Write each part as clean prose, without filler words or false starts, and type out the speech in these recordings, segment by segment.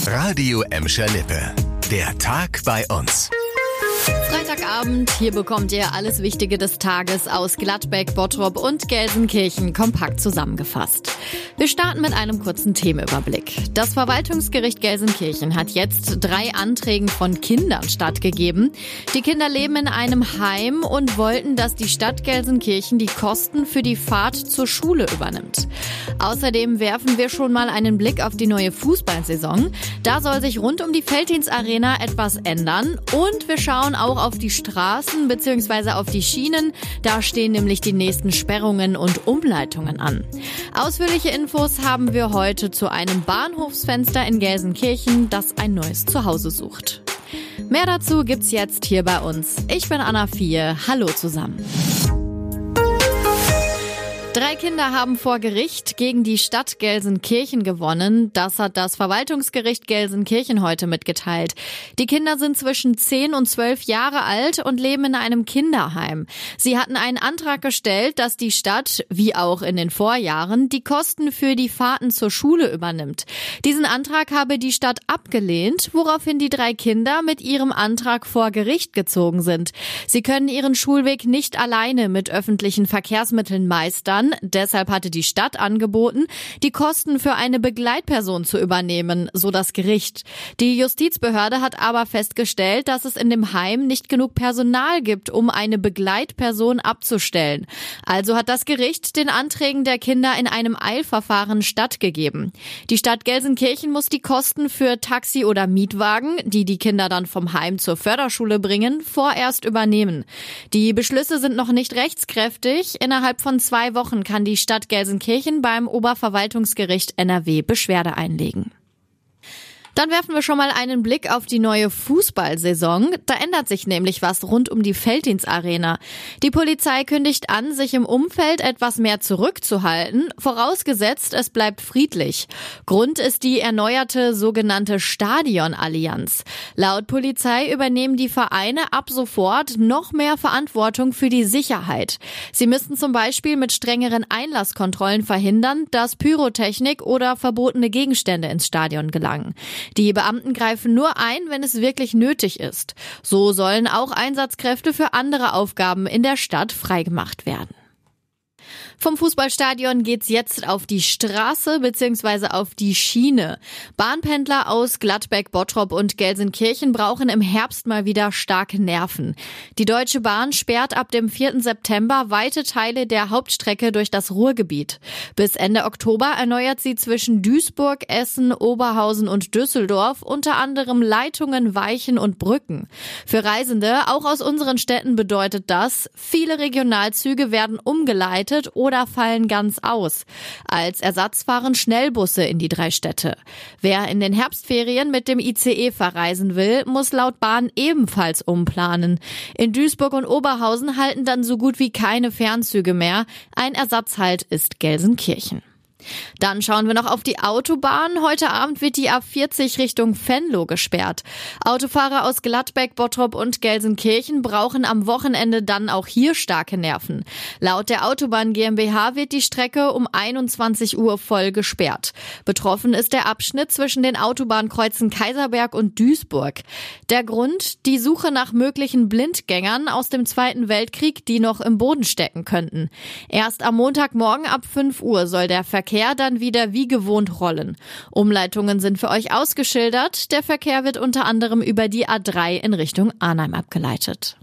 Radio Emscher Lippe. Der Tag bei uns. Freitagabend, hier bekommt ihr alles Wichtige des Tages aus Gladbeck, Bottrop und Gelsenkirchen kompakt zusammengefasst. Wir starten mit einem kurzen Themenüberblick. Das Verwaltungsgericht Gelsenkirchen hat jetzt 3 Anträgen von Kindern stattgegeben. Die Kinder leben in einem Heim und wollten, dass die Stadt Gelsenkirchen die Kosten für die Fahrt zur Schule übernimmt. Außerdem werfen wir schon mal einen Blick auf die neue Fußballsaison. Da soll sich rund um die Felddienstarena etwas ändern und wir schauen auch auf die Straßen bzw. auf die Schienen. Da stehen nämlich die nächsten Sperrungen und Umleitungen an. Ausführliche Infos haben wir heute zu einem Bahnhofsfenster in Gelsenkirchen, das ein neues Zuhause sucht. Mehr dazu gibt's jetzt hier bei uns. Ich bin Anna Vieh. Hallo zusammen. 3 Kinder haben vor Gericht gegen die Stadt Gelsenkirchen gewonnen. Das hat das Verwaltungsgericht Gelsenkirchen heute mitgeteilt. Die Kinder sind zwischen 10 und 12 Jahre alt und leben in einem Kinderheim. Sie hatten einen Antrag gestellt, dass die Stadt, wie auch in den Vorjahren, die Kosten für die Fahrten zur Schule übernimmt. Diesen Antrag habe die Stadt abgelehnt, woraufhin die 3 Kinder mit ihrem Antrag vor Gericht gezogen sind. Sie können ihren Schulweg nicht alleine mit öffentlichen Verkehrsmitteln meistern. Deshalb hatte die Stadt angeboten, die Kosten für eine Begleitperson zu übernehmen, so das Gericht. Die Justizbehörde hat aber festgestellt, dass es in dem Heim nicht genug Personal gibt, um eine Begleitperson abzustellen. Also hat das Gericht den Anträgen der Kinder in einem Eilverfahren stattgegeben. Die Stadt Gelsenkirchen muss die Kosten für Taxi oder Mietwagen, die die Kinder dann vom Heim zur Förderschule bringen, vorerst übernehmen. Die Beschlüsse sind noch nicht rechtskräftig. Innerhalb von 2 Wochen kann die Stadt Gelsenkirchen beim Oberverwaltungsgericht NRW Beschwerde einlegen. Dann werfen wir schon mal einen Blick auf die neue Fußballsaison. Da ändert sich nämlich was rund um die Felddienstarena. Die Polizei kündigt an, sich im Umfeld etwas mehr zurückzuhalten, vorausgesetzt es bleibt friedlich. Grund ist die erneuerte sogenannte Stadionallianz. Laut Polizei übernehmen die Vereine ab sofort noch mehr Verantwortung für die Sicherheit. Sie müssten zum Beispiel mit strengeren Einlasskontrollen verhindern, dass Pyrotechnik oder verbotene Gegenstände ins Stadion gelangen. Die Beamten greifen nur ein, wenn es wirklich nötig ist. So sollen auch Einsatzkräfte für andere Aufgaben in der Stadt freigemacht werden. Vom Fußballstadion geht's jetzt auf die Straße bzw. auf die Schiene. Bahnpendler aus Gladbeck, Bottrop und Gelsenkirchen brauchen im Herbst mal wieder starke Nerven. Die Deutsche Bahn sperrt ab dem 4. September weite Teile der Hauptstrecke durch das Ruhrgebiet. Bis Ende Oktober erneuert sie zwischen Duisburg, Essen, Oberhausen und Düsseldorf unter anderem Leitungen, Weichen und Brücken. Für Reisende, auch aus unseren Städten, bedeutet das, viele Regionalzüge werden umgeleitet oder fallen ganz aus. Als Ersatz fahren Schnellbusse in die 3 Städte. Wer in den Herbstferien mit dem ICE verreisen will, muss laut Bahn ebenfalls umplanen. In Duisburg und Oberhausen halten dann so gut wie keine Fernzüge mehr. Ein Ersatzhalt ist Gelsenkirchen. Dann schauen wir noch auf die Autobahn. Heute Abend wird die A40 Richtung Venlo gesperrt. Autofahrer aus Gladbeck, Bottrop und Gelsenkirchen brauchen am Wochenende dann auch hier starke Nerven. Laut der Autobahn GmbH wird die Strecke um 21 Uhr voll gesperrt. Betroffen ist der Abschnitt zwischen den Autobahnkreuzen Kaiserberg und Duisburg. Der Grund? Die Suche nach möglichen Blindgängern aus dem Zweiten Weltkrieg, die noch im Boden stecken könnten. Erst am Montagmorgen ab 5 Uhr soll der Verkehr dann wieder wie gewohnt rollen. Umleitungen sind für euch ausgeschildert. Der Verkehr wird unter anderem über die A3 in Richtung Arnhem abgeleitet.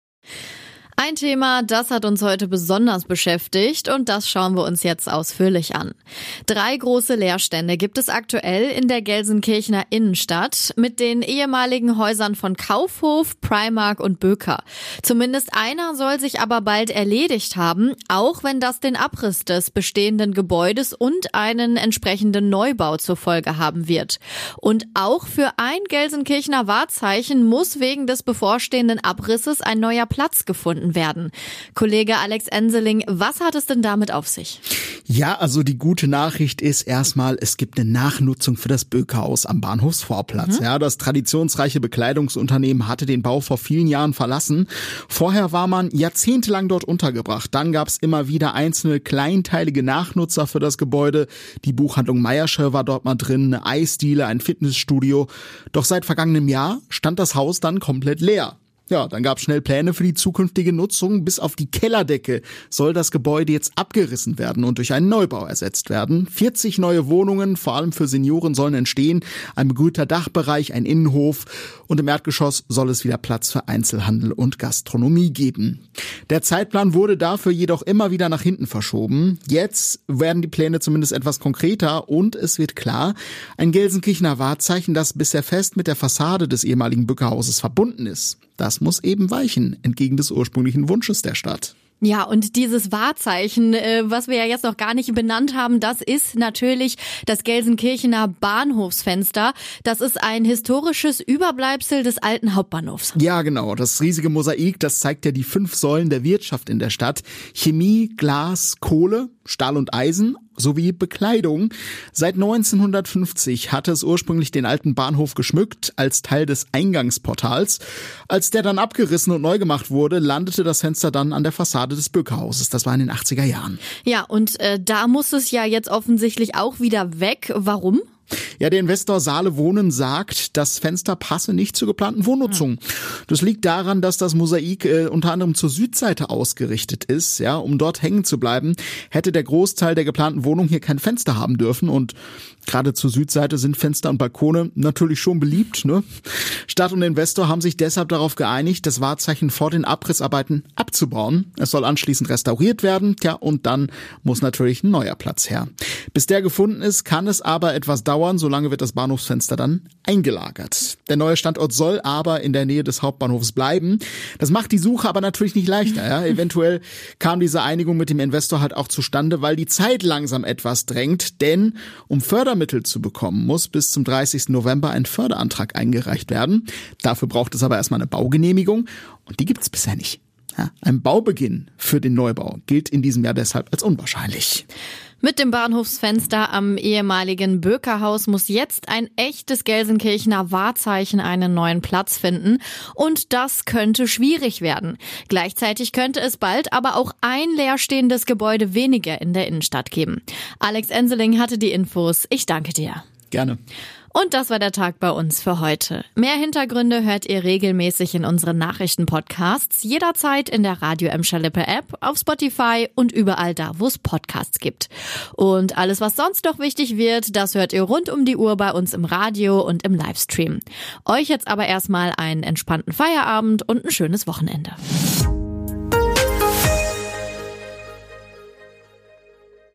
Ein Thema, das hat uns heute besonders beschäftigt und das schauen wir uns jetzt ausführlich an. 3 große Leerstände gibt es aktuell in der Gelsenkirchener Innenstadt mit den ehemaligen Häusern von Kaufhof, Primark und Böker. Zumindest einer soll sich aber bald erledigt haben, auch wenn das den Abriss des bestehenden Gebäudes und einen entsprechenden Neubau zur Folge haben wird. Und auch für ein Gelsenkirchener Wahrzeichen muss wegen des bevorstehenden Abrisses ein neuer Platz gefunden gefunden werden. Kollege Alex Enseling, was hat es denn damit auf sich? Ja, also die gute Nachricht ist erstmal, es gibt eine Nachnutzung für das Böker-Haus am Bahnhofsvorplatz. Ja, das traditionsreiche Bekleidungsunternehmen hatte den Bau vor vielen Jahren verlassen. Vorher war man jahrzehntelang dort untergebracht. Dann gab es immer wieder einzelne kleinteilige Nachnutzer für das Gebäude. Die Buchhandlung Meiersche war dort mal drin, eine Eisdiele, ein Fitnessstudio. Doch seit vergangenem Jahr stand das Haus dann komplett leer. Ja, dann gab es schnell Pläne für die zukünftige Nutzung. Bis auf die Kellerdecke soll das Gebäude jetzt abgerissen werden und durch einen Neubau ersetzt werden. 40 neue Wohnungen, vor allem für Senioren, sollen entstehen. Ein begrünter Dachbereich, ein Innenhof und im Erdgeschoss soll es wieder Platz für Einzelhandel und Gastronomie geben. Der Zeitplan wurde dafür jedoch immer wieder nach hinten verschoben. Jetzt werden die Pläne zumindest etwas konkreter und es wird klar, ein Gelsenkirchener Wahrzeichen, das bisher fest mit der Fassade des ehemaligen Böker-Hauses verbunden ist. Das muss eben weichen, entgegen des ursprünglichen Wunsches der Stadt. Ja, und dieses Wahrzeichen, was wir ja jetzt noch gar nicht benannt haben, das ist natürlich das Gelsenkirchener Bahnhofsfenster. Das ist ein historisches Überbleibsel des alten Hauptbahnhofs. Ja, genau. Das riesige Mosaik, das zeigt ja die 5 Säulen der Wirtschaft in der Stadt. Chemie, Glas, Kohle, Stahl und Eisen sowie Bekleidung. Seit 1950 hatte es ursprünglich den alten Bahnhof geschmückt als Teil des Eingangsportals. Als der dann abgerissen und neu gemacht wurde, landete das Fenster dann an der Fassade des Böker-Hauses. Das war in den 80er Jahren. Ja, und da muss es ja jetzt offensichtlich auch wieder weg. Warum? Ja, der Investor Saale Wohnen sagt, das Fenster passe nicht zur geplanten Wohnnutzung. Das liegt daran, dass das Mosaik unter anderem zur Südseite ausgerichtet ist. Ja, um dort hängen zu bleiben, hätte der Großteil der geplanten Wohnung hier kein Fenster haben dürfen. Und gerade zur Südseite sind Fenster und Balkone natürlich schon beliebt, ne? Stadt und Investor haben sich deshalb darauf geeinigt, das Wahrzeichen vor den Abrissarbeiten abzubauen. Es soll anschließend restauriert werden. Tja, und dann muss natürlich ein neuer Platz her. Bis der gefunden ist, kann es aber etwas dauern. Solange wird das Bahnhofsfenster dann eingelagert. Der neue Standort soll aber in der Nähe des Hauptbahnhofs bleiben. Das macht die Suche aber natürlich nicht leichter. Ja? Eventuell kam diese Einigung mit dem Investor halt auch zustande, weil die Zeit langsam etwas drängt. Denn um Fördermittel zu bekommen, muss bis zum 30. November ein Förderantrag eingereicht werden. Dafür braucht es aber erstmal eine Baugenehmigung und die gibt es bisher nicht. Ja, ein Baubeginn für den Neubau gilt in diesem Jahr deshalb als unwahrscheinlich. Mit dem Bahnhofsfenster am ehemaligen Böker-Haus muss jetzt ein echtes Gelsenkirchener Wahrzeichen einen neuen Platz finden. Und das könnte schwierig werden. Gleichzeitig könnte es bald aber auch ein leerstehendes Gebäude weniger in der Innenstadt geben. Alex Enseling hatte die Infos. Ich danke dir. Gerne. Und das war der Tag bei uns für heute. Mehr Hintergründe hört ihr regelmäßig in unseren Nachrichtenpodcasts, jederzeit in der Radio Emscher Lippe App, auf Spotify und überall da, wo es Podcasts gibt. Und alles, was sonst noch wichtig wird, das hört ihr rund um die Uhr bei uns im Radio und im Livestream. Euch jetzt aber erstmal einen entspannten Feierabend und ein schönes Wochenende.